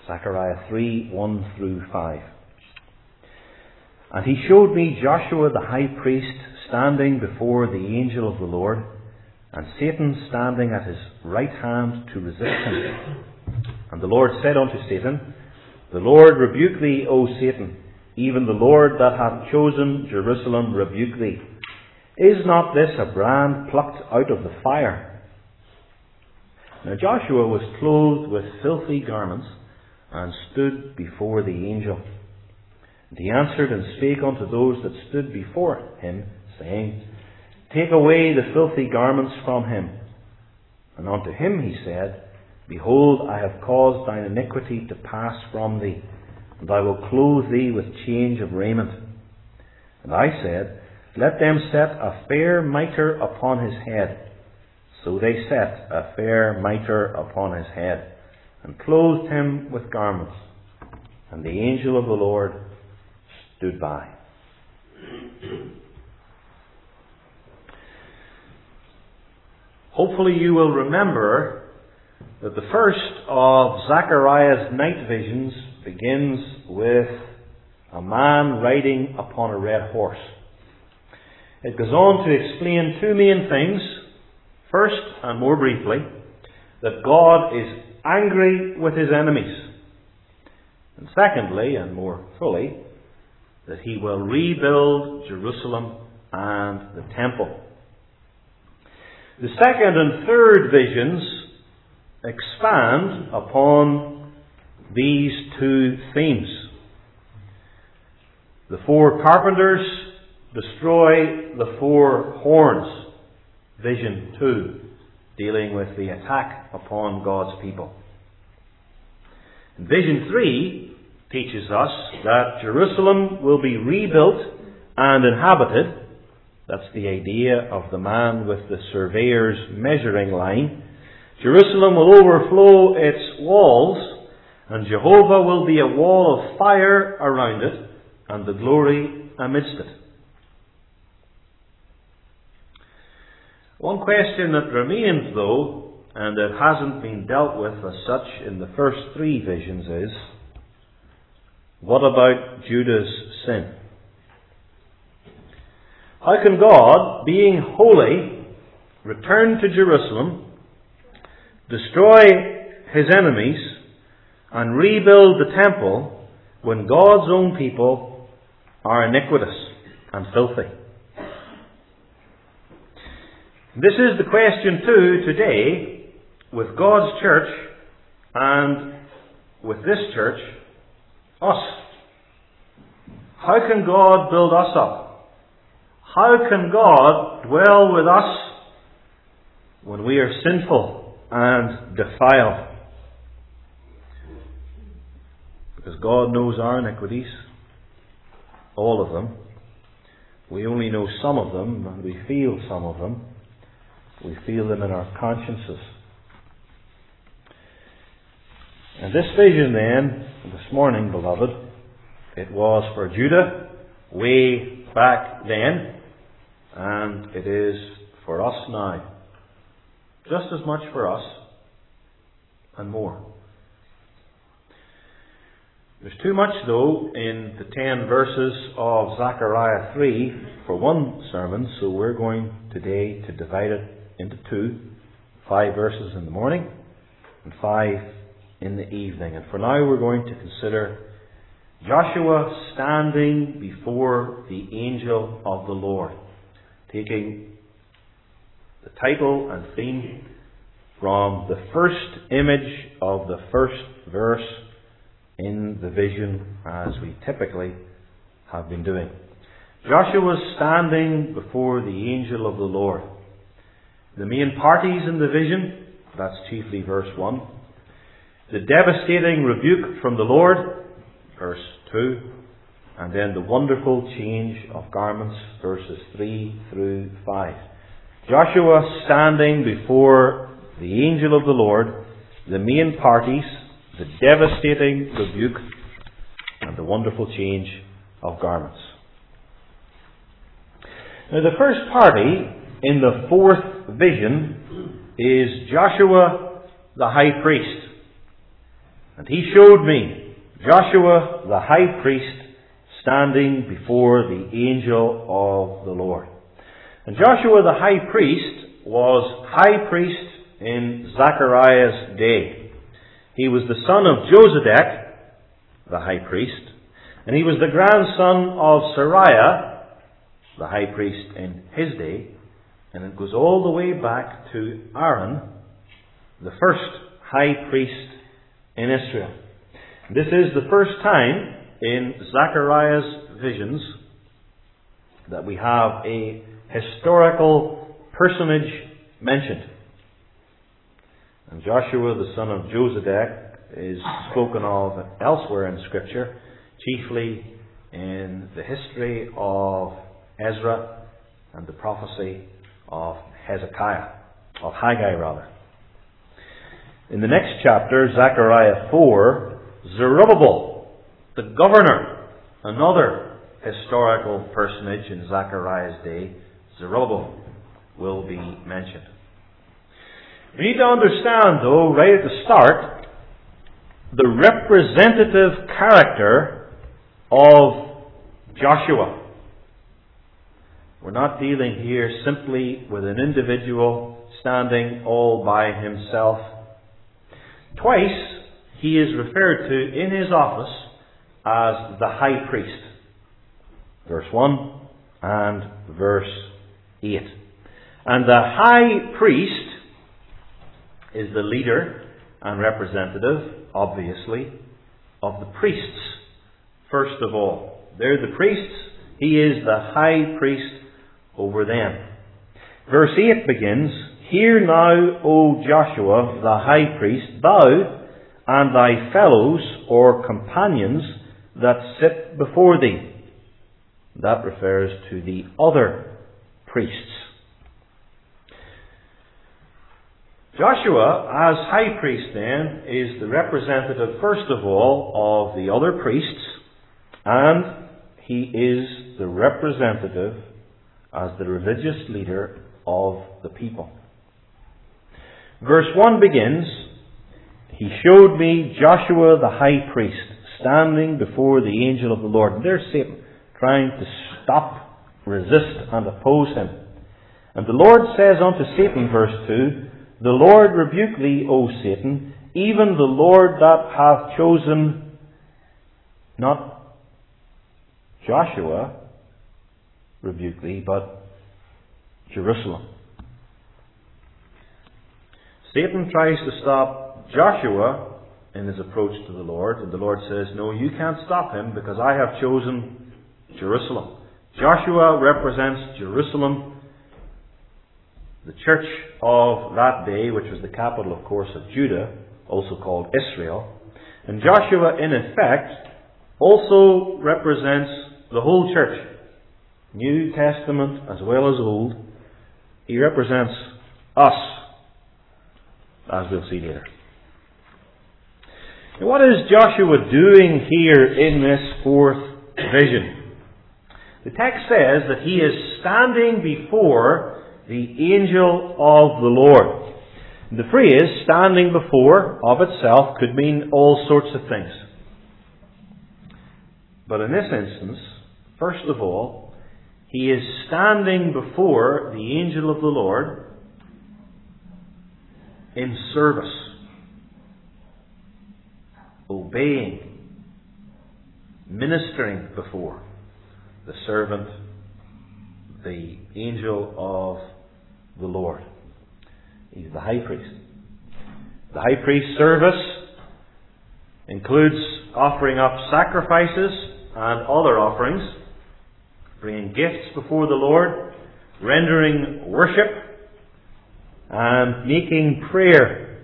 Zechariah 3, 1 through 5. And he showed me Joshua the high priest standing before the angel of the Lord, and Satan standing at his right hand to resist him. And the Lord said unto Satan, The Lord rebuke thee, O Satan, even the Lord that hath chosen Jerusalem rebuke thee. Is not this a brand plucked out of the fire? Now Joshua was clothed with filthy garments, and stood before the angel. And he answered and spake unto those that stood before him, saying, Take away the filthy garments from him. And unto him he said, Behold, I have caused thine iniquity to pass from thee, and I will clothe thee with change of raiment. And I said, Let them set a fair mitre upon his head. So they set a fair mitre upon his head, and clothed him with garments. And the angel of the Lord stood by. Hopefully you will remember that the first of Zechariah's night visions begins with a man riding upon a red horse. It goes on to explain two main things. First, and more briefly, that God is angry with his enemies. And secondly, and more fully, that he will rebuild Jerusalem and the temple. The second and third visions expand upon these two themes. The four carpenters destroy the four horns. Vision 2, dealing with the attack upon God's people. And Vision 3 teaches us that Jerusalem will be rebuilt and inhabited. That's the idea of the man with the surveyor's measuring line. Jerusalem will overflow its walls, and Jehovah will be a wall of fire around it, and the glory amidst it. One question that remains, though, and it hasn't been dealt with as such in the first three visions, is, what about Judah's sin? How can God, being holy, return to Jerusalem, destroy his enemies, and rebuild the temple when God's own people are iniquitous and filthy? This is the question too today with God's church and with this church, us. How can God build us up? How can God dwell with us when we are sinful and defiled? Because God knows our iniquities, all of them. We only know some of them, and we feel some of them. We feel them in our consciences. And this vision then, this morning, beloved, it was for Judah way back then, and it is for us now. Just as much for us, and more. There's too much, though, in the 10 verses of Zechariah 3 for one sermon, so we're going today to divide it into two. 5 verses in the morning and 5 in the evening. And for now we're going to consider Joshua standing before the angel of the Lord, taking the title and theme from the first image of the first verse in the vision, as we typically have been doing. Joshua standing before the angel of the Lord. The main parties in the vision, that's chiefly verse 1. The devastating rebuke from the Lord, verse 2. And then the wonderful change of garments, verses 3 through 5. Joshua standing before the angel of the Lord, the main parties, the devastating rebuke, and the wonderful change of garments. Now the first party in the fourth vision is Joshua the high priest. And he showed me Joshua the high priest standing before the angel of the Lord. And Joshua the high priest was high priest in Zechariah's day. He was the son of Josedek, the high priest, and he was the grandson of Sariah, the high priest in his day. And it goes all the way back to Aaron, the first high priest in Israel. This is the first time in Zechariah's visions that we have a historical personage mentioned. And Joshua, the son of Josedek, is spoken of elsewhere in Scripture, chiefly in the history of Ezra and the prophecy of Haggai rather. In the next chapter, Zechariah 4, Zerubbabel, the governor, another historical personage in Zechariah's day, Zerubbabel, will be mentioned. We need to understand, though, right at the start, the representative character of Joshua. We're not dealing here simply with an individual standing all by himself. Twice he is referred to in his office as the high priest. Verse 1 and verse 8. And the high priest is the leader and representative, obviously, of the priests. First of all, they're the priests. He is the high priest over them. Verse 8 begins, Hear now, O Joshua, the high priest, thou and thy fellows or companions that sit before thee. That refers to the other priests. Joshua, as high priest then, is the representative, first of all, of the other priests, and he is the representative as the religious leader of the people. Verse 1 begins, He showed me Joshua the high priest standing before the angel of the Lord. And there's Satan trying to stop, resist, and oppose him. And the Lord says unto Satan, verse 2, The Lord rebuke thee, O Satan, even the Lord that hath chosen not Joshua rebuke thee, but Jerusalem. Satan tries to stop Joshua in his approach to the Lord, and the Lord says, No, you can't stop him because I have chosen Jerusalem. Joshua represents Jerusalem, the church of that day, which was the capital, of course, of Judah, also called Israel. And Joshua, in effect, also represents the whole church, New Testament as well as Old. He represents us, as we'll see later. Now, what is Joshua doing here in this fourth vision? The text says that he is standing before the angel of the Lord. And the phrase standing before of itself could mean all sorts of things. But in this instance, first of all, he is standing before the angel of the Lord in service, obeying, ministering before the servant, the angel of the Lord. He's the high priest. The high priest's service includes offering up sacrifices and other offerings, bringing gifts before the Lord, rendering worship, and making prayer.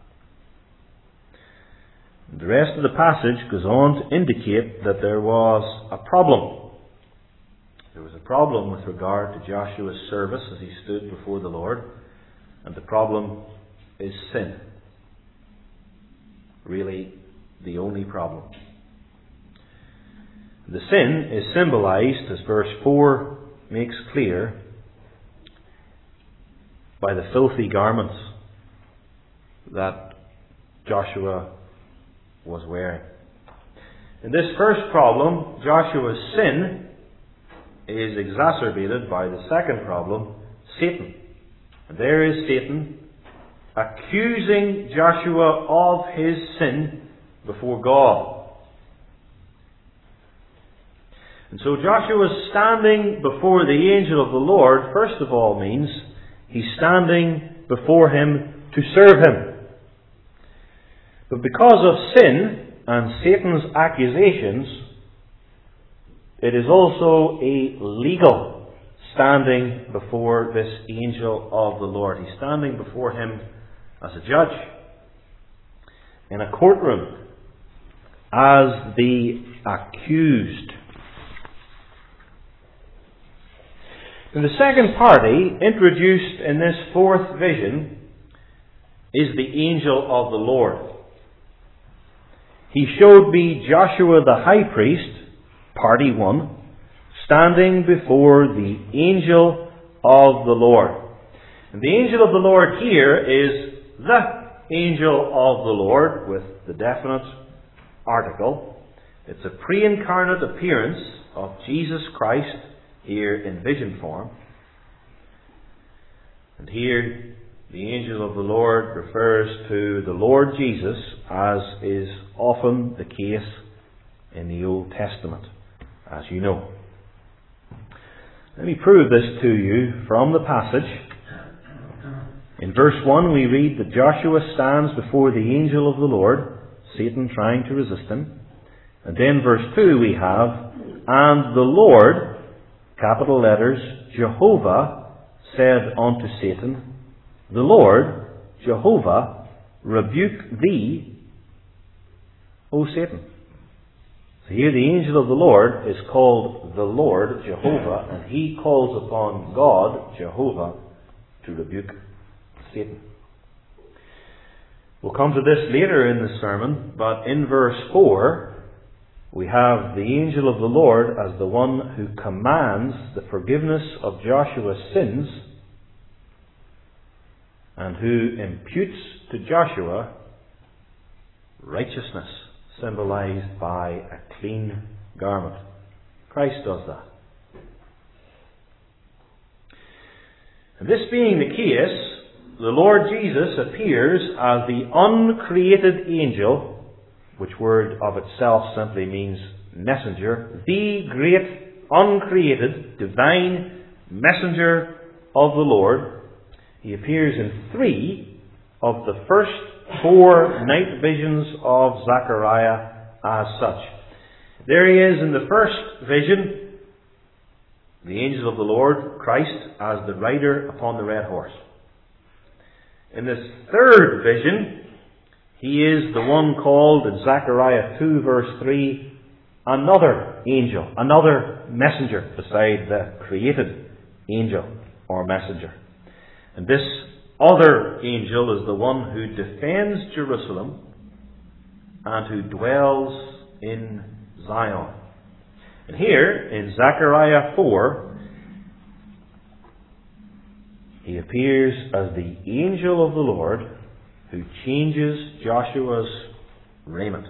The rest of the passage goes on to indicate that there was a problem. There was a problem with regard to Joshua's service as he stood before the Lord, and the problem is sin. Really, the only problem. The sin is symbolized, as verse 4 makes clear, by the filthy garments that Joshua was wearing. In this first problem, Joshua's sin is exacerbated by the second problem, Satan. And there is Satan accusing Joshua of his sin before God. And so Joshua's standing before the angel of the Lord, first of all, means he's standing before him to serve him. But because of sin and Satan's accusations, it is also a legal standing before this angel of the Lord. He's standing before him as a judge in a courtroom as the accused. And the second party introduced in this fourth vision is the angel of the Lord. He showed me Joshua the high priest, party 1, standing before the angel of the Lord. And the angel of the Lord here is the angel of the Lord with the definite article. It's a pre-incarnate appearance of Jesus Christ here in vision form. And here the angel of the Lord refers to the Lord Jesus, as is often the case in the Old Testament, as you know. Let me prove this to you from the passage. In verse 1 we read that Joshua stands before the angel of the Lord, Satan trying to resist him. And then verse 2 we have, and the Lord, capital letters, Jehovah, said unto Satan, the Lord, Jehovah, rebuke thee, O Satan. So here the angel of the Lord is called the Lord, Jehovah, and he calls upon God, Jehovah, to rebuke Satan. We'll come to this later in the sermon, but in verse 4, we have the angel of the Lord as the one who commands the forgiveness of Joshua's sins and who imputes to Joshua righteousness, symbolized by a clean garment. Christ does that. And this being the case, the Lord Jesus appears as the uncreated angel, which word of itself simply means messenger, the great uncreated divine messenger of the Lord. He appears in 3 of the first 4 night visions of Zechariah as such. There he is in the first vision, the angel of the Lord, Christ, as the rider upon the red horse. In this third vision, he is the one called in Zechariah 2 verse 3, another angel, another messenger beside the created angel or messenger. And this other angel is the one who defends Jerusalem and who dwells in Zion. And here in Zechariah 4, he appears as the angel of the Lord who changes Joshua's raiment.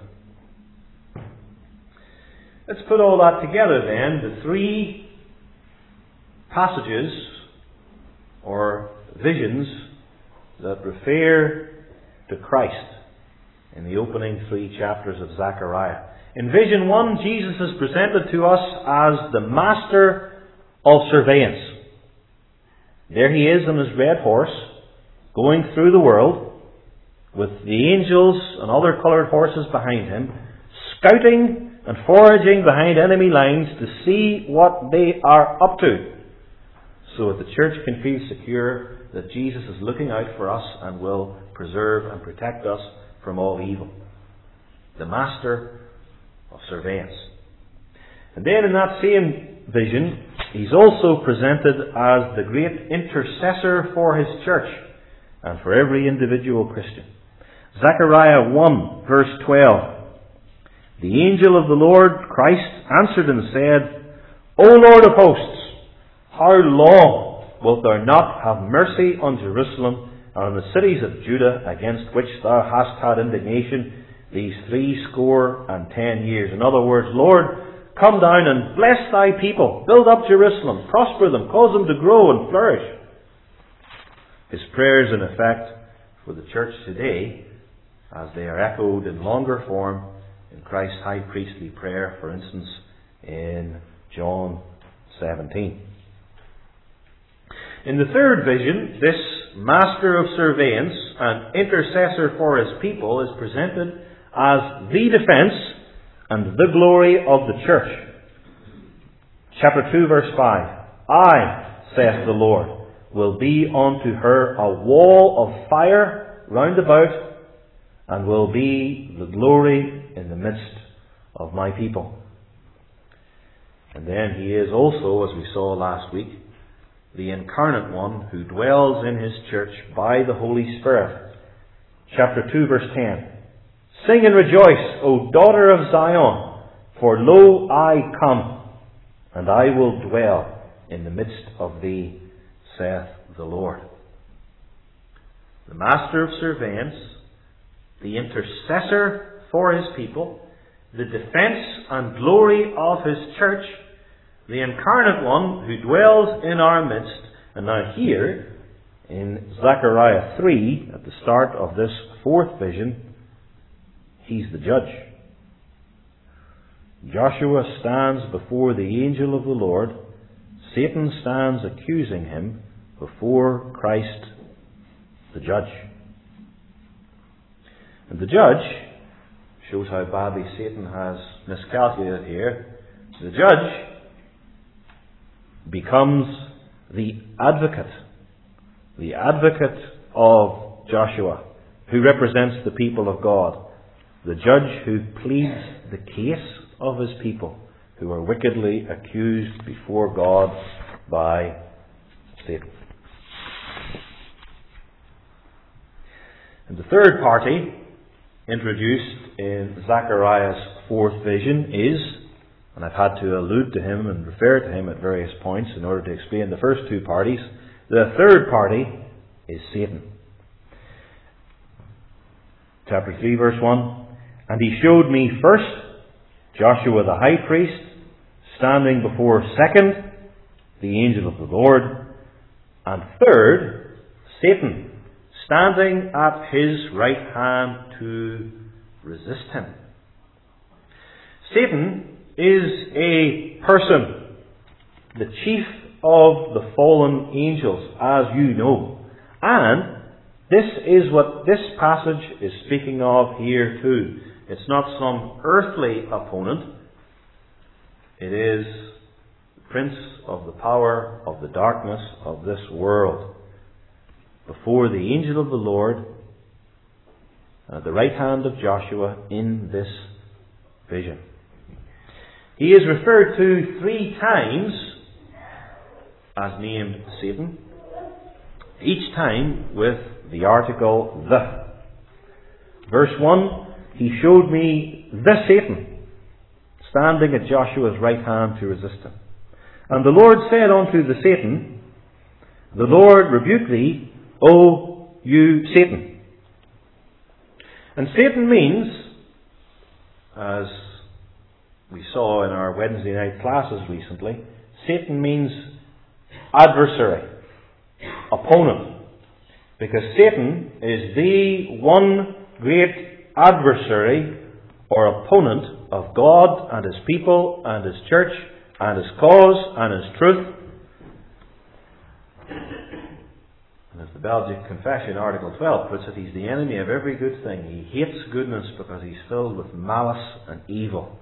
Let's put all that together then. The 3 passages or visions that refer to Christ in the opening 3 chapters of Zechariah. In vision 1, Jesus is presented to us as the master of surveillance. There he is on his red horse, going through the world, with the angels and other coloured horses behind him, scouting and foraging behind enemy lines to see what they are up to, so that the church can feel secure that Jesus is looking out for us and will preserve and protect us from all evil. The master of surveillance. And then in that same vision, he's also presented as the great intercessor for his church and for every individual Christian. Zechariah 1 verse 12. The angel of the Lord, Christ, answered and said, O Lord of hosts, how long wilt thou not have mercy on Jerusalem and on the cities of Judah, against which thou hast had indignation, these 70 years. In other words, Lord, come down and bless thy people. Build up Jerusalem. Prosper them. Cause them to grow and flourish. His prayers, in effect, for the church today, as they are echoed in longer form in Christ's high priestly prayer, for instance, in John 17. In the third vision, this master of surveillance and intercessor for his people is presented as the defence and the glory of the church. Chapter 2, verse 5. I, saith the Lord, will be unto her a wall of fire round about, and will be the glory in the midst of my people. And then he is also, as we saw last week, the incarnate one who dwells in his church by the Holy Spirit. Chapter 2, verse 10. Sing and rejoice, O daughter of Zion, for lo, I come, and I will dwell in the midst of thee, saith the Lord. The master of surveillance, the intercessor for his people, the defence and glory of his church, the incarnate one who dwells in our midst. And now here, in Zechariah 3, at the start of this fourth vision, he's the judge. Joshua stands before the angel of the Lord. Satan stands accusing him before Christ, the judge. And the judge shows how badly Satan has miscalculated here. The judge becomes the advocate of Joshua, who represents the people of God. The judge who pleads the case of his people who are wickedly accused before God by Satan. And the third party introduced in Zechariah's fourth vision is, and I've had to allude to him and refer to him at various points in order to explain the first two parties, the third party is Satan. Chapter 3, verse 1. And he showed me first Joshua the high priest standing before second, the angel of the Lord, and third, Satan, standing at his right hand to resist him. Satan is a person, the chief of the fallen angels, as you know. And this is what this passage is speaking of here too. It's not some earthly opponent. It is the prince of the power of the darkness of this world. Before the angel of the Lord, at the right hand of Joshua in this vision. He is referred to 3 times as named Satan, each time with the article the. Verse 1, he showed me the Satan, standing at Joshua's right hand to resist him. And the Lord said unto the Satan, the Lord rebuke thee, O you Satan. And Satan means, as we saw in our Wednesday night classes recently, Satan means adversary, opponent. Because Satan is the one great adversary or opponent of God and His people and His church and His cause and His truth. And as the Belgic Confession, Article 12 puts it, he's the enemy of every good thing. He hates goodness because he's filled with malice and evil.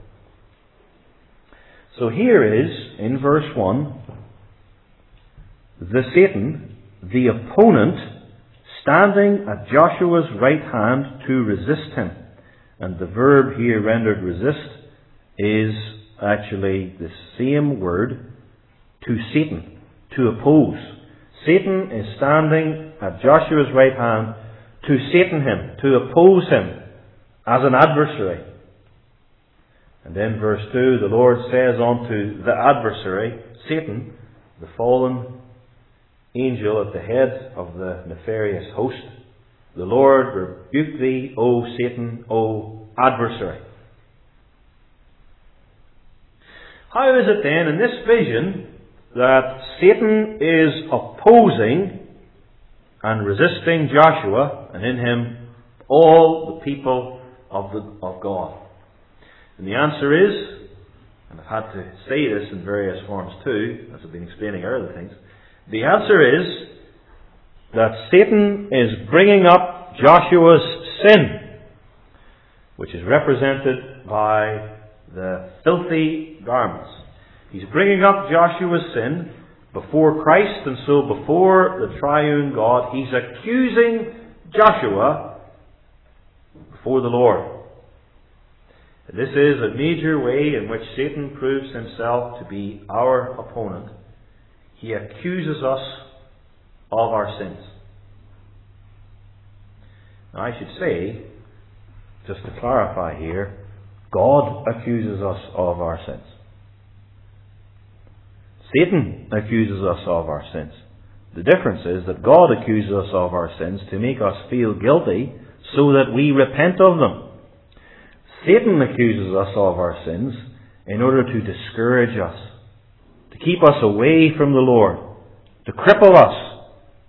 So here is, in verse 1, the Satan, the opponent, standing at Joshua's right hand to resist him. And the verb here rendered resist is actually the same word to Satan, to oppose. Satan is standing at Joshua's right hand to Satan him, to oppose him as an adversary. And then verse 2, the Lord says unto the adversary, Satan, the fallen angel at the head of the nefarious host, the Lord rebuke thee, O Satan, O adversary. How is it then in this vision that Satan is opposing and resisting Joshua, and in him all the people of God? And the answer is, and I've had to say this in various forms too, as I've been explaining earlier things, the answer is that Satan is bringing up Joshua's sin, which is represented by the filthy garments. He's bringing up Joshua's sin before Christ, and so before the triune God, he's accusing Joshua before the Lord. This is a major way in which Satan proves himself to be our opponent. He accuses us of our sins. Now I should say, just to clarify here, God accuses us of our sins. Satan accuses us of our sins. The difference is that God accuses us of our sins to make us feel guilty so that we repent of them. Satan accuses us of our sins in order to discourage us, to keep us away from the Lord, to cripple us.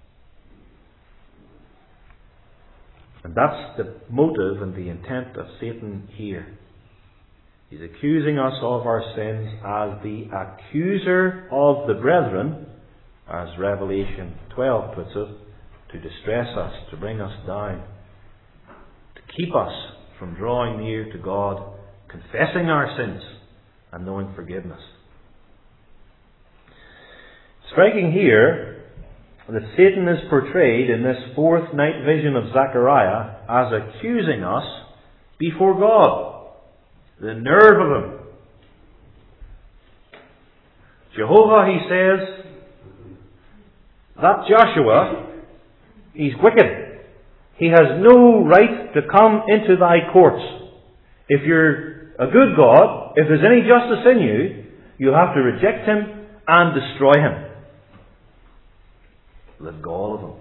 And that's the motive and the intent of Satan here. He's accusing us of our sins as the accuser of the brethren, as Revelation 12 puts it, to distress us, to bring us down, to keep us from drawing near to God, confessing our sins, and knowing forgiveness. Striking here that Satan is portrayed in this fourth night vision of Zechariah as accusing us before God. The nerve of him. Jehovah, he says, that Joshua, he's wicked. He has no right to come into thy courts. If you're a good God, if there's any justice in you, you'll have to reject him and destroy him. The gall of him.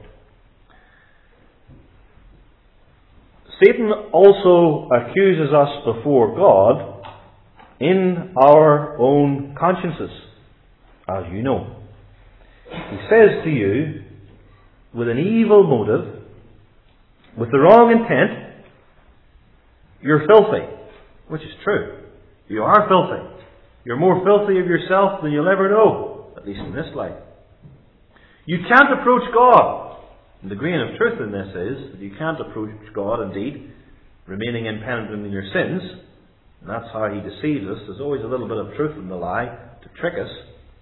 Satan also accuses us before God in our own consciences, as you know. He says to you, with an evil motive, with the wrong intent, you're filthy. Which is true. You are filthy. You're more filthy of yourself than you'll ever know, at least in this life. You can't approach God. And the grain of truth in this is that you can't approach God, indeed, remaining impenitent in your sins. And that's how he deceives us. There's always a little bit of truth in the lie to trick us.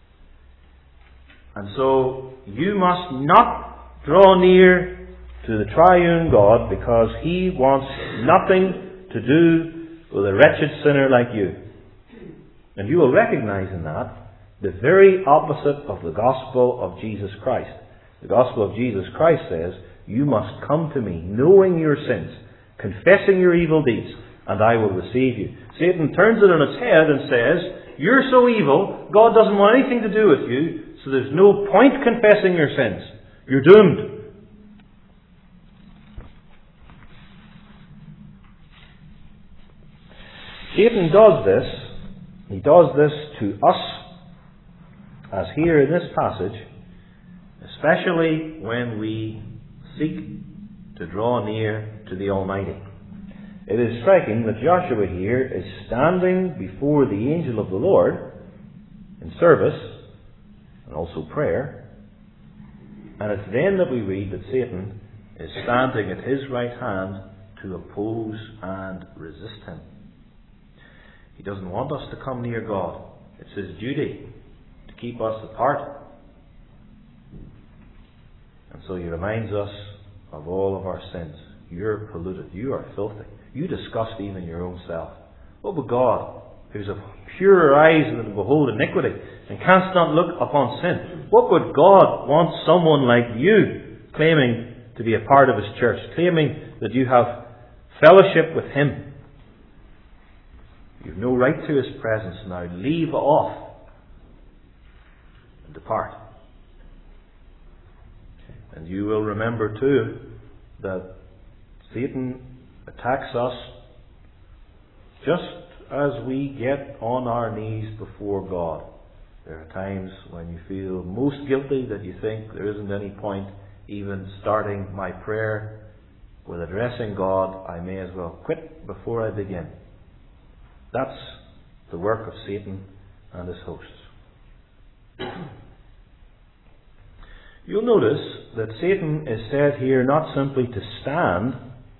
And so you must not draw near to the triune God, because he wants nothing to do with a wretched sinner like you. And you will recognize in that the very opposite of the gospel of Jesus Christ. The gospel of Jesus Christ says, you must come to me, knowing your sins, confessing your evil deeds, and I will receive you. Satan turns it on its head and says, you're so evil, God doesn't want anything to do with you, so there's no point confessing your sins. You're doomed. Satan does this. He does this to us, as here in this passage, especially when we seek to draw near to the Almighty. It is striking that Joshua here is standing before the angel of the Lord in service and also prayer, and it's then that we read that Satan is standing at his right hand to oppose and resist him. He doesn't want us to come near God. It's his duty to keep us apart. And so he reminds us of all of our sins. You're polluted. You are filthy. You disgust even your own self. What would God, who's of purer eyes than to behold iniquity, and canst not look upon sin, what would God want someone like you, claiming to be a part of his church, claiming that you have fellowship with him? You've no right to his presence. Now leave off and depart. And you will remember too that Satan attacks us just as we get on our knees before God, there are times when you feel most guilty, that you think there isn't any point even starting my prayer with addressing God. I may as well quit before I begin. That's the work of Satan and his hosts. You'll notice that Satan is said here not simply to stand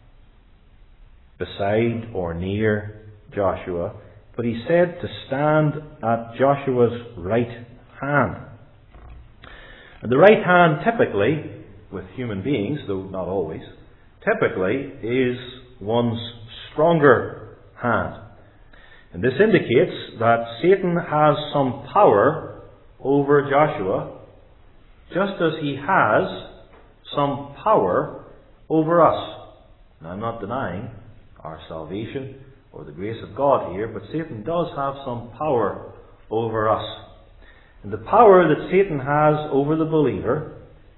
beside or near Joshua, but he's said to stand at Joshua's right hand. And the right hand typically, with human beings, though not always, typically is one's stronger hand. And this indicates that Satan has some power over Joshua, just as he has some power over us. Now, I'm not denying our salvation or the grace of God here, but Satan does have some power over us. And the power that Satan has over the believer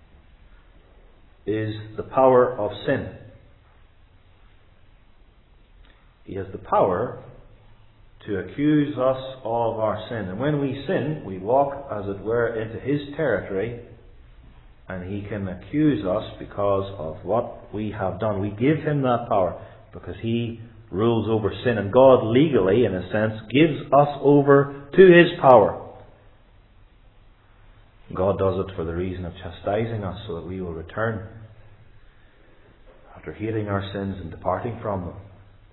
is the power of sin. He has the power to accuse us of our sin. And when we sin, we walk, as it were, into his territory, and he can accuse us because of what we have done. We give him that power because he rules over sin. And God legally, in a sense, gives us over to his power. God does it for the reason of chastising us so that we will return after hating our sins and departing from them.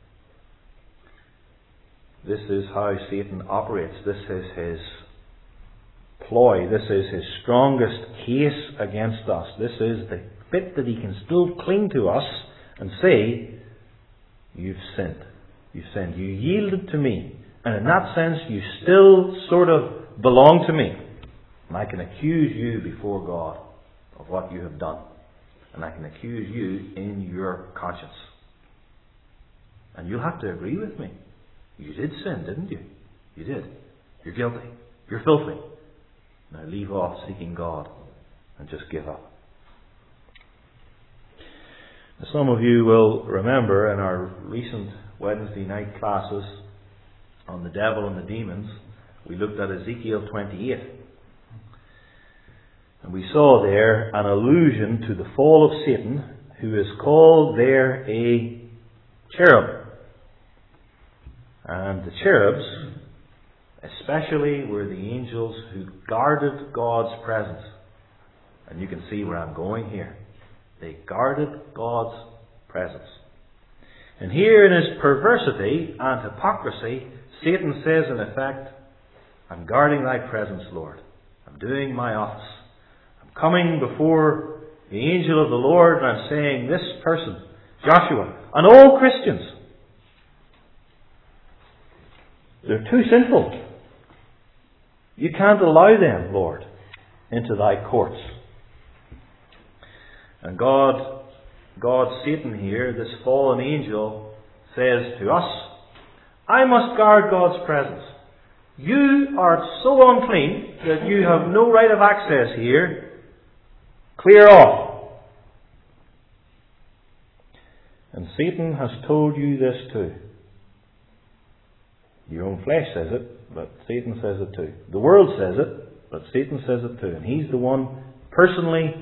This is how Satan operates. This is his ploy. This is his strongest case against us. This is the bit that he can still cling to us and say, you've sinned. You've sinned. You yielded to me. And in that sense, you still sort of belong to me. And I can accuse you before God of what you have done. And I can accuse you in your conscience. And you'll have to agree with me. You did sin, didn't you? You did. You're guilty. You're filthy. Now leave off seeking God and just give up. Some of you will remember in our recent Wednesday night classes on the devil and the demons, we looked at Ezekiel 28. And we saw there an allusion to the fall of Satan, who is called there a cherub. And the cherubs, especially, were the angels who guarded God's presence. And you can see where I'm going here. They guarded God's presence. And here in his perversity and hypocrisy, Satan says in effect, I'm guarding thy presence, Lord. I'm doing my office. I'm coming before the angel of the Lord and I'm saying, this person, Joshua, and all Christians, they're too sinful. You can't allow them, Lord, into thy courts. And God, Satan here, this fallen angel, says to us, I must guard God's presence. You are so unclean that you have no right of access here. Clear off. And Satan has told you this too. Your own flesh says it, but Satan says it too. The world says it, but Satan says it too. And he's the one personally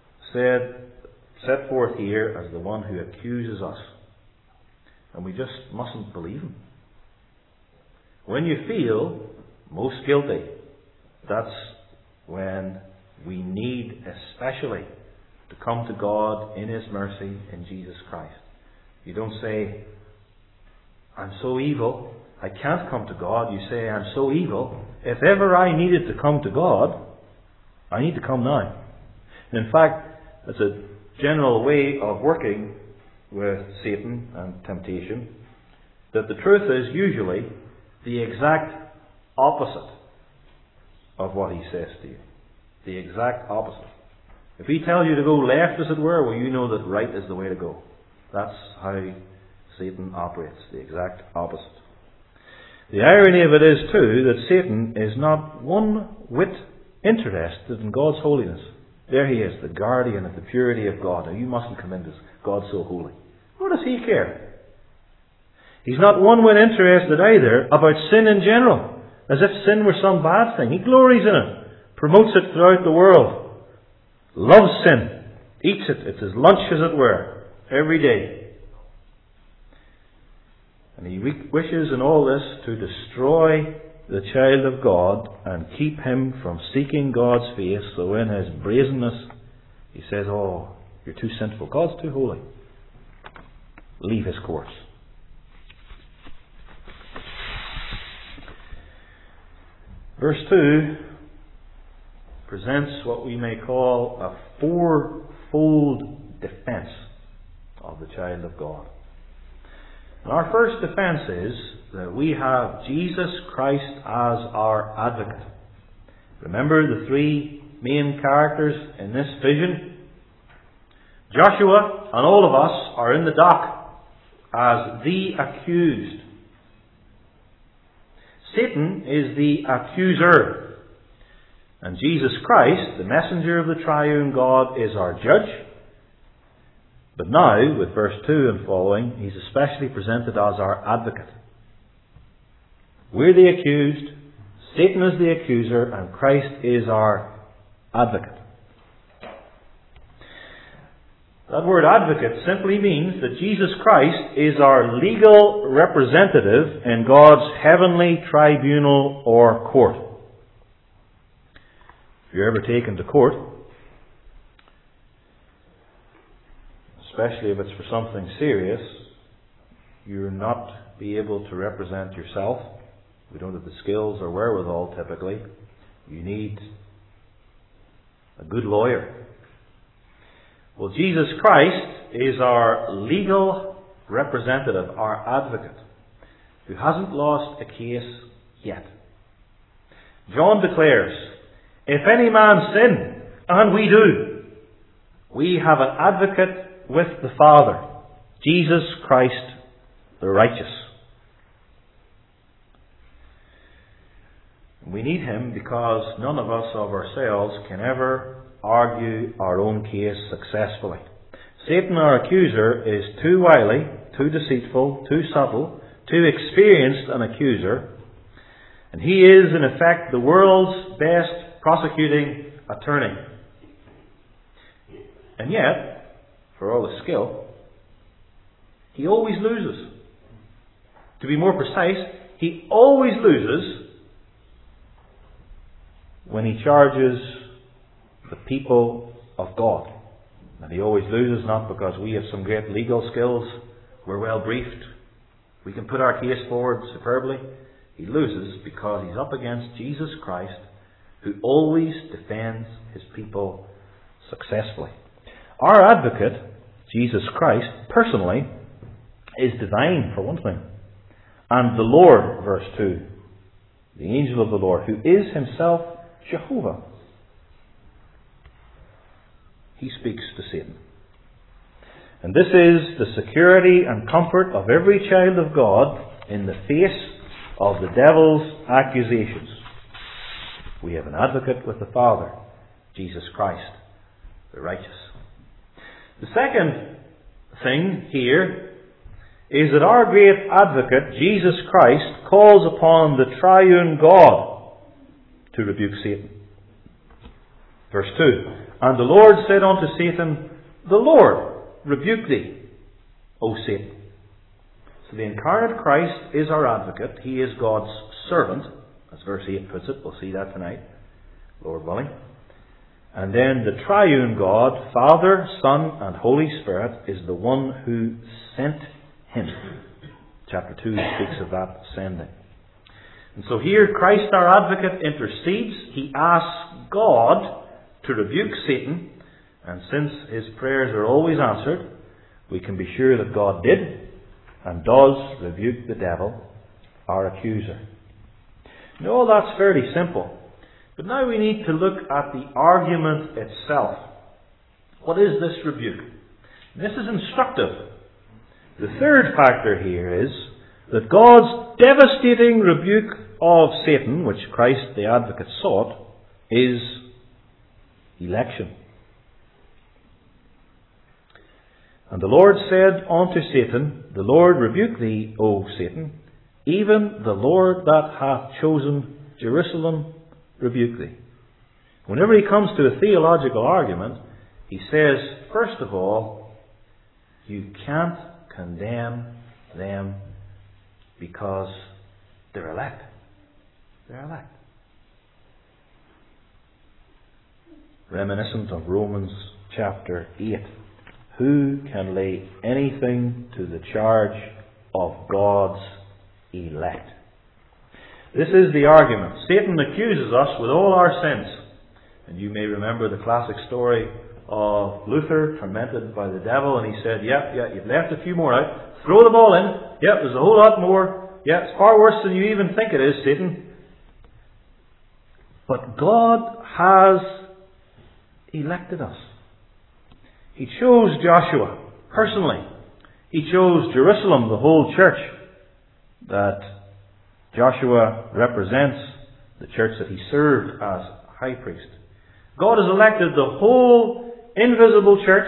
set forth here as the one who accuses us. And we just mustn't believe him. When you feel most guilty, that's when we need especially to come to God in his mercy in Jesus Christ. You don't say, I'm so evil, I can't come to God. You say, I'm so evil. If ever I needed to come to God, I need to come now. And in fact, it's a general way of working with Satan and temptation, that the truth is usually the exact opposite of what he says to you. The exact opposite. If he tells you to go left, as it were, well, you know that right is the way to go. That's how Satan operates, the exact opposite. The irony of it is, too, that Satan is not one whit interested in God's holiness. There he is, the guardian of the purity of God. Now, you mustn't come into God's so holy. What does he care? He's not one whit interested either about sin in general, as if sin were some bad thing. He glories in it, promotes it throughout the world, loves sin, eats it. It's his lunch, as it were, every day. And he wishes in all this to destroy the child of God and keep him from seeking God's face. So in his brazenness, he says, "Oh, you're too sinful. God's too holy. Leave his course." Verse 2 presents what we may call a fourfold defense of the child of God. And our first defense is that we have Jesus Christ as our advocate. Remember the three main characters in this vision? Joshua and all of us are in the dock as the accused. Satan is the accuser. And Jesus Christ, the messenger of the triune God, is our judge. But now, with verse 2 and following, he's especially presented as our advocate. We're the accused, Satan is the accuser, and Christ is our advocate. That word advocate simply means that Jesus Christ is our legal representative in God's heavenly tribunal or court. If you're ever taken to court, especially if it's for something serious, you'll not be able to represent yourself. We don't have the skills or wherewithal typically. You need a good lawyer. Well, Jesus Christ is our legal representative, our advocate, who hasn't lost a case yet. John declares, "If any man sin," and we do, "we have an advocate with the Father, Jesus Christ the righteous." We need him because none of us of ourselves can ever argue our own case successfully. Satan, our accuser, is too wily, too deceitful, too subtle, too experienced an accuser, and he is in effect the world's best prosecuting attorney. And yet, for all his skill, he always loses. To be more precise, he always loses when he charges the people of God. And he always loses not because we have some great legal skills, we're well briefed, we can put our case forward superbly. He loses because he's up against Jesus Christ, who always defends his people successfully. Our advocate, Jesus Christ, personally, is divine, for one thing. And the Lord, verse 2, the angel of the Lord, who is himself Jehovah, he speaks to Satan. And this is the security and comfort of every child of God in the face of the devil's accusations. We have an advocate with the Father, Jesus Christ, the righteous. The second thing here is that our great advocate, Jesus Christ, calls upon the triune God to rebuke Satan. Verse 2, "And the Lord said unto Satan, The Lord rebuke thee, O Satan." So the incarnate Christ is our advocate. He is God's servant, as verse 8 puts it. We'll see that tonight, Lord willing. And then the triune God, Father, Son, and Holy Spirit, is the one who sent him. Chapter 2 speaks of that sending. And so here Christ our advocate intercedes. He asks God to rebuke Satan. And since his prayers are always answered, we can be sure that God did and does rebuke the devil, our accuser. Now, all that's fairly simple. But now we need to look at the argument itself. What is this rebuke? This is instructive. The third factor here is that God's devastating rebuke of Satan, which Christ the advocate sought, is election. And the Lord said unto Satan, The Lord rebuke thee, O Satan, even the Lord that hath chosen Jerusalem rebuke thee. Whenever he comes to a theological argument, he says, first of all, you can't condemn them because they're elect. They're elect. Reminiscent of Romans chapter 8. Who can lay anything to the charge of God's elect? This is the argument. Satan accuses us with all our sins. And you may remember the classic story of Luther tormented by the devil, and he said, you've left a few more out. Throw the ball in. There's a whole lot more. It's far worse than you even think it is, Satan. But God has elected us. He chose Joshua personally. He chose Jerusalem, the whole church that Joshua represents, the church that he served as high priest. God has elected the whole invisible church,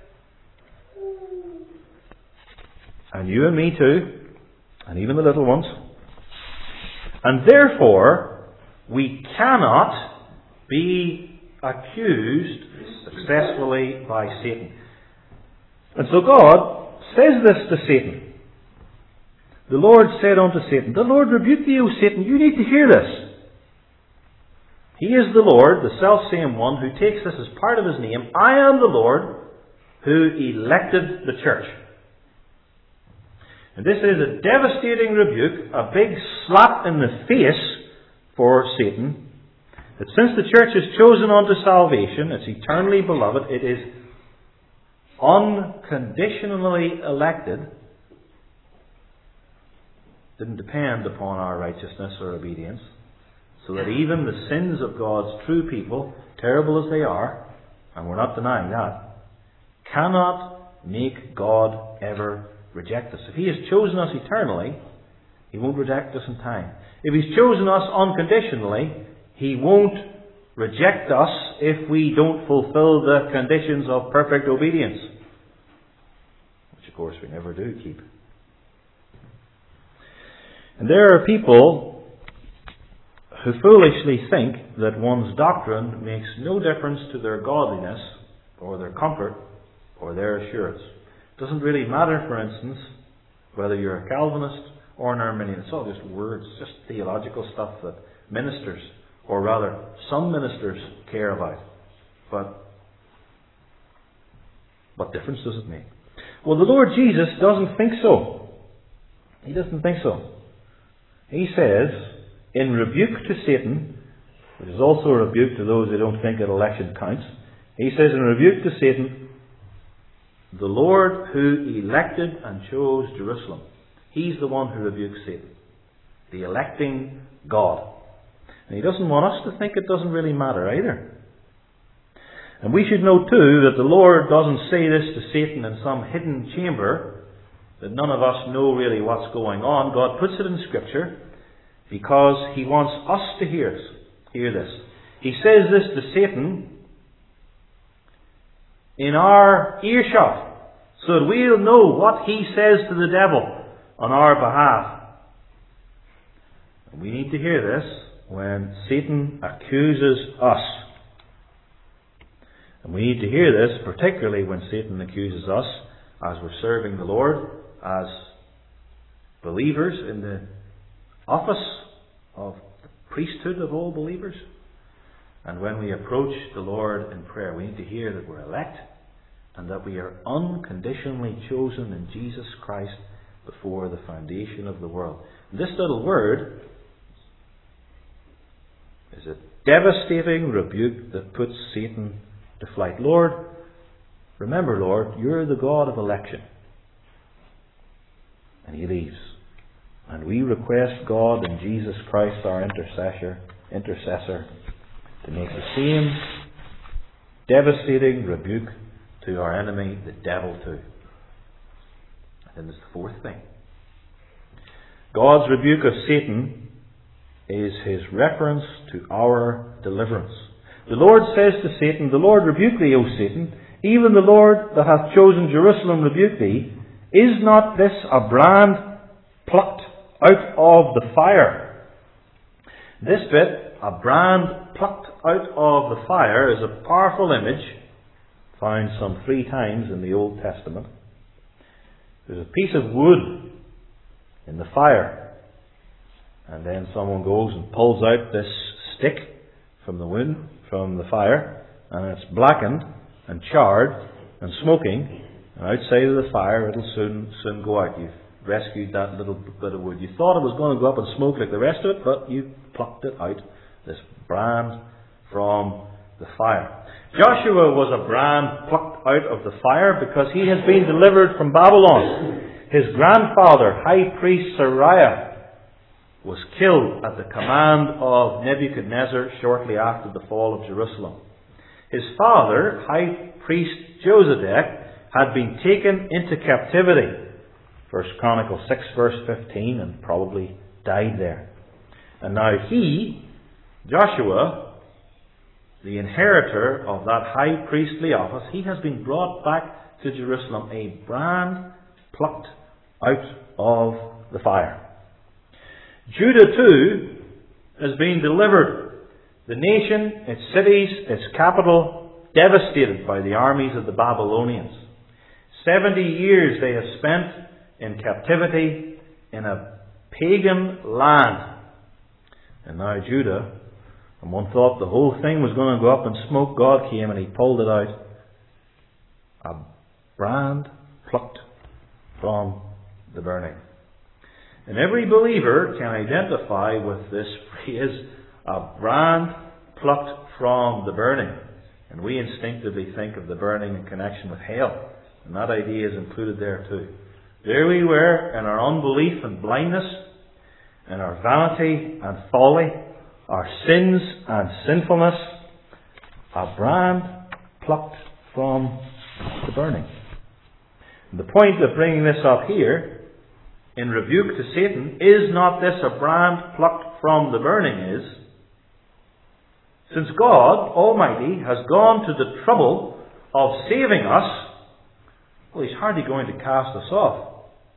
and you and me too, and even the little ones. And therefore, we cannot be accused successfully by Satan. And so God says this to Satan. The Lord said unto Satan, The Lord rebuke thee, O Satan. You need to hear this. He is the Lord, the self-same one who takes this as part of his name. I am the Lord who elected the church. And this is a devastating rebuke, a big slap in the face for Satan, that since the church is chosen unto salvation, it's eternally beloved, it is unconditionally elected, didn't depend upon our righteousness or obedience, so that even the sins of God's true people, terrible as they are, and we're not denying that, cannot make God ever reject us. If He has chosen us eternally, He won't reject us in time. If He's chosen us unconditionally, He won't reject us if we don't fulfill the conditions of perfect obedience, which of course we never do keep. And there are people who foolishly think that one's doctrine makes no difference to their godliness or their comfort or their assurance. It doesn't really matter, for instance, whether you're a Calvinist or an Arminian. It's all just words, just theological stuff that ministers, or rather some ministers, care about. But what difference does it make? Well, the Lord Jesus doesn't think so. He doesn't think so. He says, in rebuke to Satan, which is also a rebuke to those who don't think that election counts, he says in rebuke to Satan, the Lord who elected and chose Jerusalem. He's the one who rebukes Satan. The electing God. And He doesn't want us to think it doesn't really matter either. And we should know too that the Lord doesn't say this to Satan in some hidden chamber that none of us know really what's going on. God puts it in Scripture because He wants us to hear this. He says this to Satan in our earshot, so that we'll know what he says to the devil on our behalf. And we need to hear this when Satan accuses us. And we need to hear this particularly when Satan accuses us as we're serving the Lord, as believers in the office of the priesthood of all believers. And when we approach the Lord in prayer, we need to hear that we're elect and that we are unconditionally chosen in Jesus Christ before the foundation of the world. And this little word is a devastating rebuke that puts Satan to flight. Lord, remember, Lord, you're the God of election. And he leaves. And we request God and Jesus Christ, our intercessor, to make the same devastating rebuke to our enemy, the devil, too. And then there's the fourth thing. God's rebuke of Satan is His reference to our deliverance. The Lord says to Satan, the Lord rebuke thee, O Satan, Even the Lord that hath chosen Jerusalem rebuke thee. Is not this a brand plucked out of the fire? This bit, a brand plucked out of the fire, is a powerful image, found some 3 times in the Old Testament. There's a piece of wood in the fire, and then someone goes and pulls out this stick from the wood, from the fire, and it's blackened and charred and smoking, and outside of the fire it'll soon go out. You've rescued that little bit of wood. You thought it was going to go up and smoke like the rest of it, but you plucked it out, this brand from the fire. Joshua was a brand plucked out of the fire because he has been delivered from Babylon. His grandfather, High Priest Sariah, was killed at the command of Nebuchadnezzar shortly after the fall of Jerusalem. His father, High Priest Josedek, had been taken into captivity, 1 Chronicles 6 verse 15, and probably died there. And now he, Joshua, the inheritor of that high priestly office, he has been brought back to Jerusalem, a brand plucked out of the fire. Judah too has been delivered. The nation, its cities, its capital, devastated by the armies of the Babylonians. 70 years they have spent in captivity in a pagan land. And now Judah, and one thought the whole thing was going to go up in smoke, God came and he pulled it out. A brand plucked from the burning. And every believer can identify with this phrase, a brand plucked from the burning. And we instinctively think of the burning in connection with hell. And that idea is included there too. There we were in our unbelief and blindness, in our vanity and folly, our sins and sinfulness, a brand plucked from the burning. And the point of bringing this up here, in rebuke to Satan, is not this a brand plucked from the burning, is, since God Almighty has gone to the trouble of saving us, well, He's hardly going to cast us off.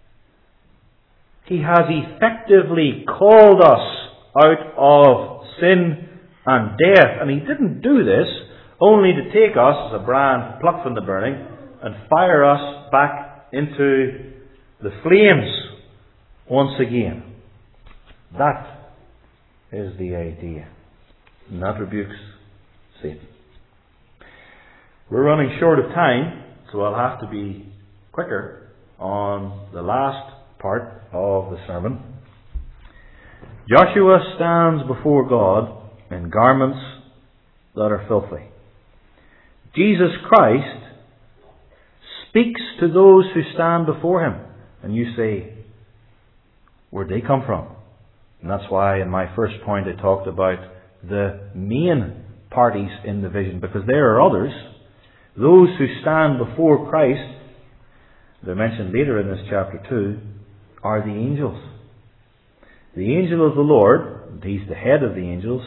He has effectively called us out of sin and death. And He didn't do this only to take us as a brand plucked from the burning and fire us back into the flames once again. That is the idea. And that rebukes Satan. We're running short of time, so I'll have to be quicker on the last part of the sermon. Joshua stands before God in garments that are filthy. Jesus Christ speaks to those who stand before Him. And you say, where'd they come from? And that's why in my first point I talked about the main parties in the vision, because there are others. Those who stand before Christ, they're mentioned later in this chapter 2, are the angels. The angel of the Lord, He's the head of the angels,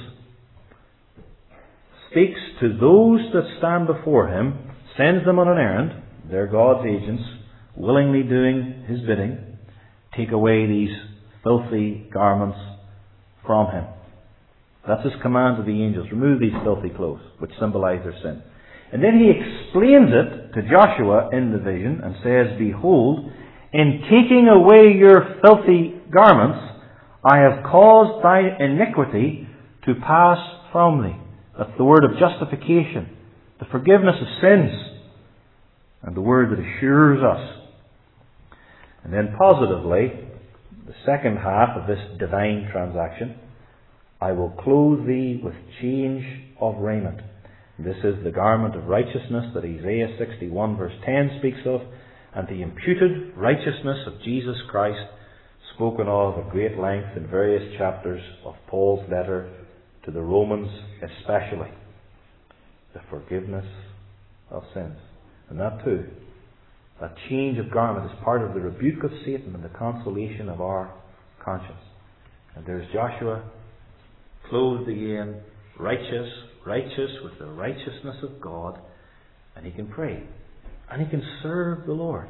speaks to those that stand before Him, sends them on an errand. They're God's agents, willingly doing His bidding. Take away these filthy garments from Him. That's His command to the angels. Remove these filthy clothes, which symbolize their sin. And then He explains it to Joshua in the vision and says, behold, in taking away your filthy garments, I have caused thy iniquity to pass from thee. That's the word of justification, the forgiveness of sins, and the word that assures us. And then positively, the second half of this divine transaction, I will clothe thee with change of raiment. This is the garment of righteousness that Isaiah 61 verse 10 speaks of, and the imputed righteousness of Jesus Christ, spoken of at great length in various chapters of Paul's letter to the Romans especially. The forgiveness of sins. And that too, that change of garment is part of the rebuke of Satan and the consolation of our conscience. And there's Joshua, clothed again, righteous with the righteousness of God, and he can pray, and he can serve the Lord.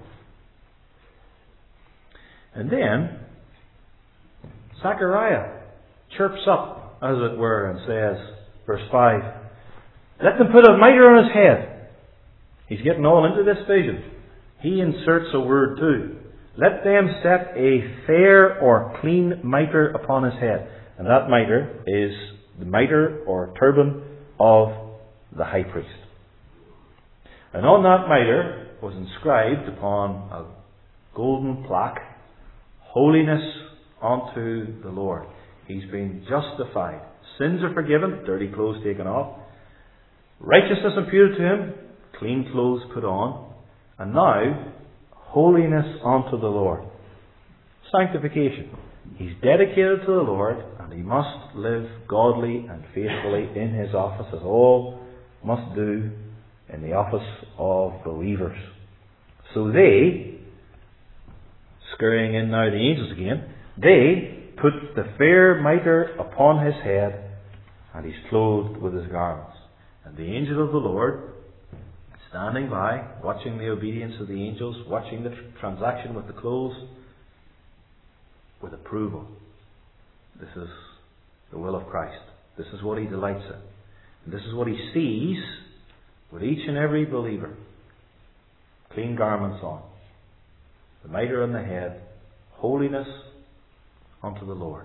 And then Zechariah chirps up, as it were, and says, verse 5, let them put a mitre on his head. He's getting all into this vision. He inserts a word too. Let them set a fair or clean mitre upon his head. And that mitre is the mitre or turban of the high priest. And on that mitre was inscribed upon a golden plaque, holiness unto the Lord. He's been justified. Sins are forgiven, dirty clothes taken off. Righteousness imputed to him, clean clothes put on. And now, holiness unto the Lord. Sanctification. He's dedicated to the Lord, and he must live godly and faithfully in his office, as all must do in the office of believers. So they, scurrying in now the angels again, they put the fair mitre upon his head, and he's clothed with his garments. And the angel of the Lord, standing by, watching the obedience of the angels, watching the transaction with the clothes, with approval. This is the will of Christ. This is what he delights in. And this is what he sees with each and every believer. Clean garments on, the mitre on the head, holiness unto the Lord.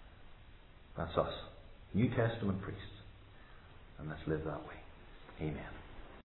That's us, New Testament priests. And let's live that way. Amen.